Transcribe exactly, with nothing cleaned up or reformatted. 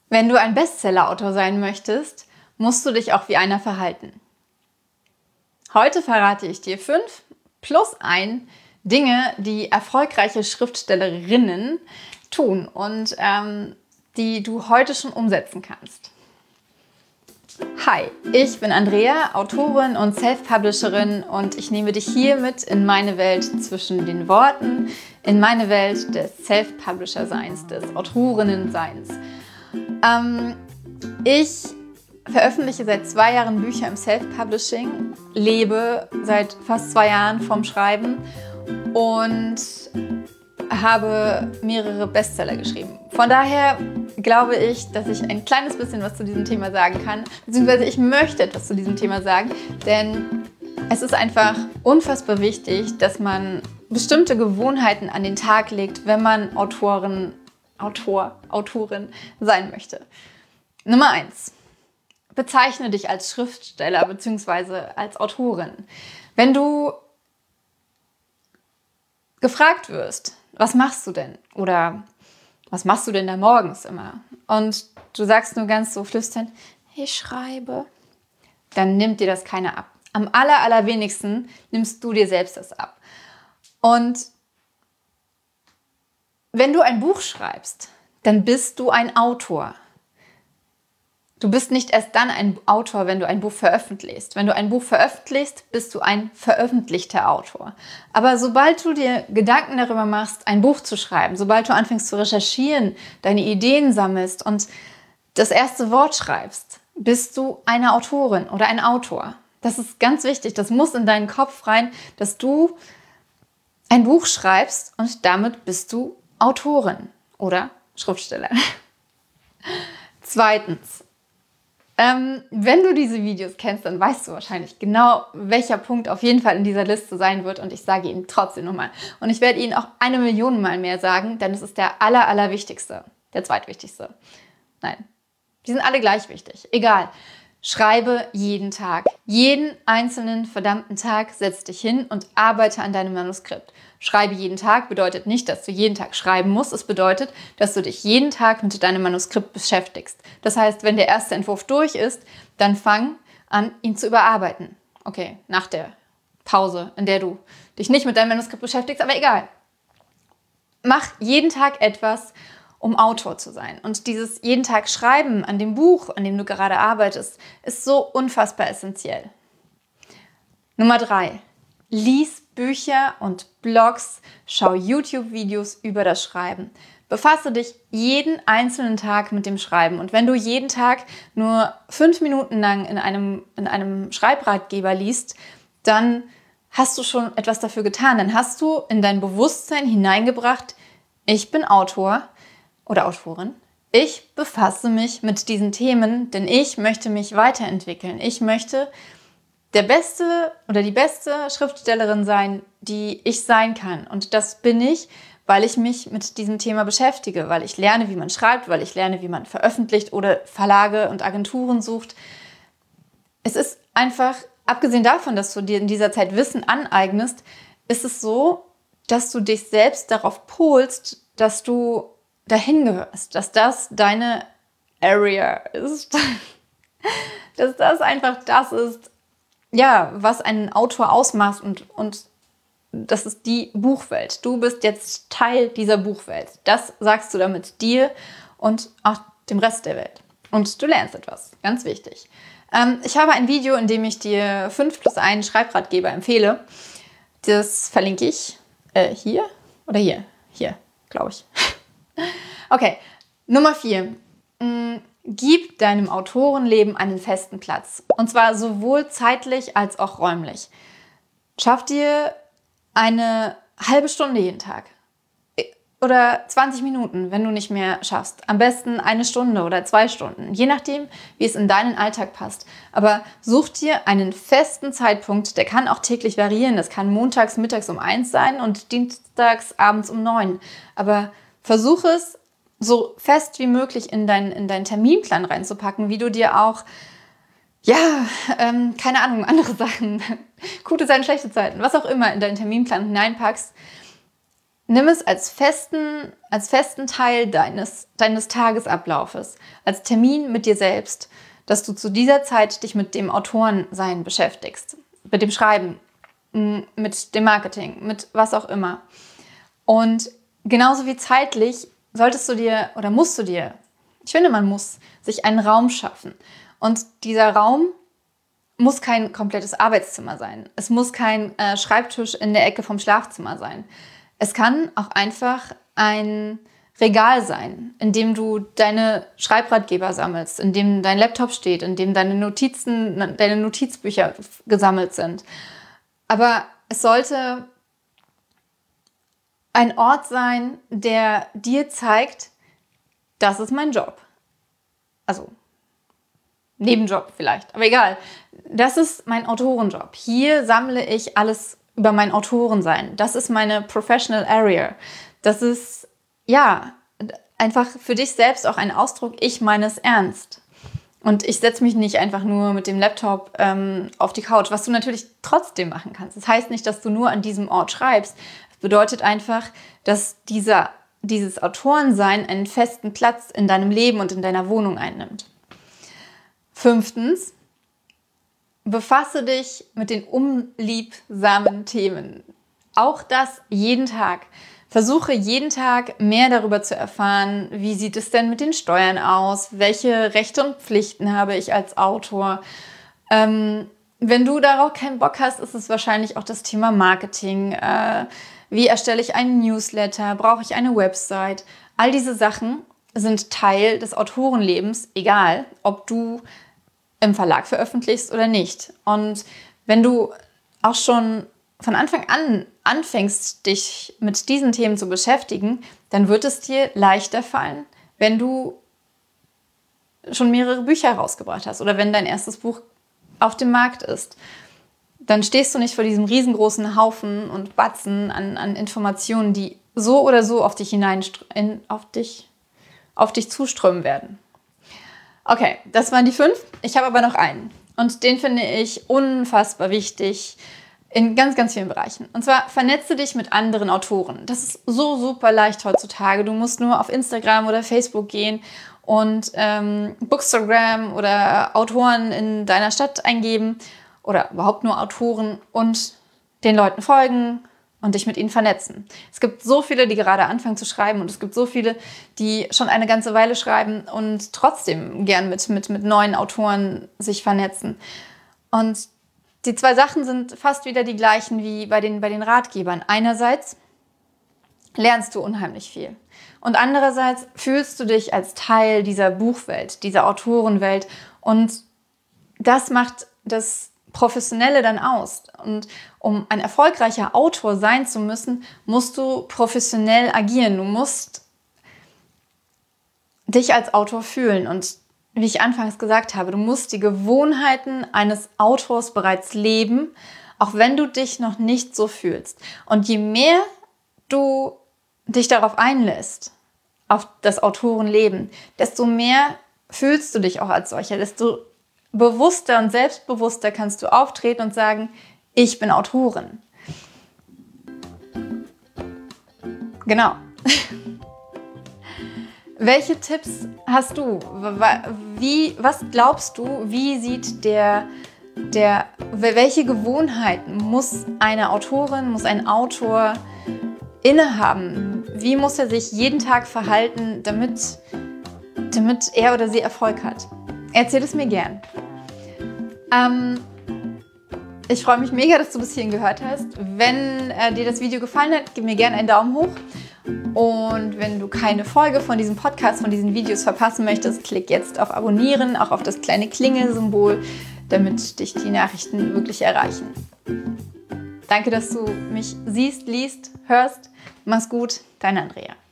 Wenn du ein Bestseller-Autor sein möchtest, musst du dich auch wie einer verhalten. Heute verrate ich dir fünf plus ein Dinge, die erfolgreiche Schriftstellerinnen tun und ähm, die du heute schon umsetzen kannst. Hi, ich bin Andrea, Autorin und Self-Publisherin und ich nehme dich hier mit in meine Welt zwischen den Worten, in meine Welt des Self-Publisher-Seins, des Autorinnen-Seins. Ähm, ich veröffentliche seit zwei Jahren Bücher im Self-Publishing, lebe seit fast zwei Jahren vom Schreiben und habe mehrere Bestseller geschrieben. Von daher glaube ich, dass ich ein kleines bisschen was zu diesem Thema sagen kann, beziehungsweise ich möchte etwas zu diesem Thema sagen, denn es ist einfach unfassbar wichtig, dass man bestimmte Gewohnheiten an den Tag legt, wenn man Autorin, Autor, Autorin sein möchte. Nummer eins. Bezeichne dich als Schriftsteller bzw. als Autorin. Wenn du gefragt wirst, was machst du denn? Oder was machst du denn da morgens immer? Und du sagst nur ganz so flüsternd, ich schreibe. Dann nimmt dir das keiner ab. Am aller, allerwenigsten nimmst du dir selbst das ab. Und wenn du ein Buch schreibst, dann bist du ein Autor. Du bist nicht erst dann ein Autor, wenn du ein Buch veröffentlichst. Wenn du ein Buch veröffentlichst, bist du ein veröffentlichter Autor. Aber sobald du dir Gedanken darüber machst, ein Buch zu schreiben, sobald du anfängst zu recherchieren, deine Ideen sammelst und das erste Wort schreibst, bist du eine Autorin oder ein Autor. Das ist ganz wichtig. Das muss in deinen Kopf rein, dass du ein Buch schreibst und damit bist du Autorin oder Schriftsteller. Zweitens. Ähm, wenn du diese Videos kennst, dann weißt du wahrscheinlich genau, welcher Punkt auf jeden Fall in dieser Liste sein wird und ich sage ihn trotzdem nochmal. Und ich werde ihn auch eine Million Mal mehr sagen, denn es ist der aller, allerwichtigste, der zweitwichtigste. Nein, die sind alle gleich wichtig, egal. Schreibe jeden Tag. Jeden einzelnen verdammten Tag setz dich hin und arbeite an deinem Manuskript. Schreibe jeden Tag bedeutet nicht, dass du jeden Tag schreiben musst. Es bedeutet, dass du dich jeden Tag mit deinem Manuskript beschäftigst. Das heißt, wenn der erste Entwurf durch ist, dann fang an, ihn zu überarbeiten. Okay, nach der Pause, in der du dich nicht mit deinem Manuskript beschäftigst, aber egal. Mach jeden Tag etwas, um Autor zu sein. Und dieses jeden Tag Schreiben an dem Buch, an dem du gerade arbeitest, ist so unfassbar essentiell. Nummer drei. Lies Bücher und Blogs, schau YouTube-Videos über das Schreiben. Befasse dich jeden einzelnen Tag mit dem Schreiben. Und wenn du jeden Tag nur fünf Minuten lang in einem, in einem Schreibratgeber liest, dann hast du schon etwas dafür getan. Dann hast du in dein Bewusstsein hineingebracht, ich bin Autor oder Autorin. Ich befasse mich mit diesen Themen, denn ich möchte mich weiterentwickeln. Ich möchte der beste oder die beste Schriftstellerin sein, die ich sein kann. Und das bin ich, weil ich mich mit diesem Thema beschäftige, weil ich lerne, wie man schreibt, weil ich lerne, wie man veröffentlicht oder Verlage und Agenturen sucht. Es ist einfach, abgesehen davon, dass du dir in dieser Zeit Wissen aneignest, ist es so, dass du dich selbst darauf polst, dass du dahin gehörst, dass das deine Area ist, dass das einfach das ist, ja, was einen Autor ausmacht und, und das ist die Buchwelt. Du bist jetzt Teil dieser Buchwelt. Das sagst du damit dir und auch dem Rest der Welt. Und du lernst etwas, ganz wichtig. Ähm, ich habe ein Video, in dem ich dir fünf plus einen Schreibratgeber empfehle. Das verlinke ich äh, hier oder hier? Hier, glaube ich. Okay, Nummer vier. Gib deinem Autorenleben einen festen Platz. Und zwar sowohl zeitlich als auch räumlich. Schaff dir eine halbe Stunde jeden Tag. Oder zwanzig Minuten, wenn du nicht mehr schaffst. Am besten eine Stunde oder zwei Stunden. Je nachdem, wie es in deinen Alltag passt. Aber such dir einen festen Zeitpunkt. Der kann auch täglich variieren. Das kann montags mittags um eins sein und dienstags abends um neun. Aber versuch es, so fest wie möglich in, dein, in deinen Terminplan reinzupacken, wie du dir auch, ja, ähm, keine Ahnung, andere Sachen, gute Zeiten, schlechte Zeiten, was auch immer in deinen Terminplan hineinpackst. nimm es als festen, als festen Teil deines, deines Tagesablaufes, als Termin mit dir selbst, dass du zu dieser Zeit dich mit dem Autorensein beschäftigst, mit dem Schreiben, mit dem Marketing, mit was auch immer. Und genauso wie zeitlich solltest du dir oder musst du dir, ich finde, man muss sich einen Raum schaffen. Und dieser Raum muss kein komplettes Arbeitszimmer sein. Es muss kein äh, Schreibtisch in der Ecke vom Schlafzimmer sein. Es kann auch einfach ein Regal sein, in dem du deine Schreibratgeber sammelst, in dem dein Laptop steht, in dem deine Notizen, deine Notizbücher gesammelt sind. Aber es sollte ein Ort sein, der dir zeigt, das ist mein Job. Also Nebenjob vielleicht, aber egal. Das ist mein Autorenjob. Hier sammle ich alles über mein Autorensein. Das ist meine Professional Area. Das ist, ja, einfach für dich selbst auch ein Ausdruck, ich meine es ernst. Und ich setze mich nicht einfach nur mit dem Laptop ähm, auf die Couch, was du natürlich trotzdem machen kannst. Das heißt nicht, dass du nur an diesem Ort schreibst. Das bedeutet einfach, dass dieser, dieses Autorensein einen festen Platz in deinem Leben und in deiner Wohnung einnimmt. Fünftens, befasse dich mit den unliebsamen Themen. Auch das jeden Tag. Versuche jeden Tag mehr darüber zu erfahren, wie sieht es denn mit den Steuern aus, welche Rechte und Pflichten habe ich als Autor. Ähm, wenn du darauf keinen Bock hast, ist es wahrscheinlich auch das Thema Marketing. Äh, wie erstelle ich einen Newsletter? Brauche ich eine Website? All diese Sachen sind Teil des Autorenlebens, egal ob du im Verlag veröffentlichst oder nicht. Und wenn du auch schon von Anfang an anfängst, dich mit diesen Themen zu beschäftigen, dann wird es dir leichter fallen, wenn du schon mehrere Bücher rausgebracht hast oder wenn dein erstes Buch auf dem Markt ist. Dann stehst du nicht vor diesem riesengroßen Haufen und Batzen an, an Informationen, die so oder so auf dich hinein, in, auf dich, auf dich zuströmen werden. Okay, das waren die fünf. Ich habe aber noch einen. Und den finde ich unfassbar wichtig in ganz, ganz vielen Bereichen. Und zwar vernetze dich mit anderen Autoren. Das ist so super leicht heutzutage. Du musst nur auf Instagram oder Facebook gehen und ähm, Bookstagram oder Autoren in deiner Stadt eingeben oder überhaupt nur Autoren und den Leuten folgen und dich mit ihnen vernetzen. Es gibt so viele, die gerade anfangen zu schreiben und es gibt so viele, die schon eine ganze Weile schreiben und trotzdem gern mit, mit, mit neuen Autoren sich vernetzen. Und die zwei Sachen sind fast wieder die gleichen wie bei den, bei den Ratgebern. Einerseits lernst du unheimlich viel und andererseits fühlst du dich als Teil dieser Buchwelt, dieser Autorenwelt und das macht das Professionelle dann aus. Und um ein erfolgreicher Autor sein zu müssen, musst du professionell agieren. Du musst dich als Autor fühlen. Und wie ich anfangs gesagt habe, du musst die Gewohnheiten eines Autors bereits leben, auch wenn du dich noch nicht so fühlst. Und je mehr du dich darauf einlässt, auf das Autorenleben, desto mehr fühlst du dich auch als solcher, desto bewusster und selbstbewusster kannst du auftreten und sagen, ich bin Autorin. Genau. Welche Tipps hast du? Wie, was glaubst du, wie sieht der, der, welche Gewohnheiten muss eine Autorin, muss ein Autor innehaben? Wie muss er sich jeden Tag verhalten, damit, damit er oder sie Erfolg hat? Erzähl es mir gern. Ähm, ich freue mich mega, dass du bis hierhin gehört hast. Wenn äh, dir das Video gefallen hat, gib mir gerne einen Daumen hoch. Und wenn du keine Folge von diesem Podcast, von diesen Videos verpassen möchtest, klick jetzt auf Abonnieren, auch auf das kleine Klingelsymbol, damit dich die Nachrichten wirklich erreichen. Danke, dass du mich siehst, liest, hörst. Mach's gut, deine Andrea.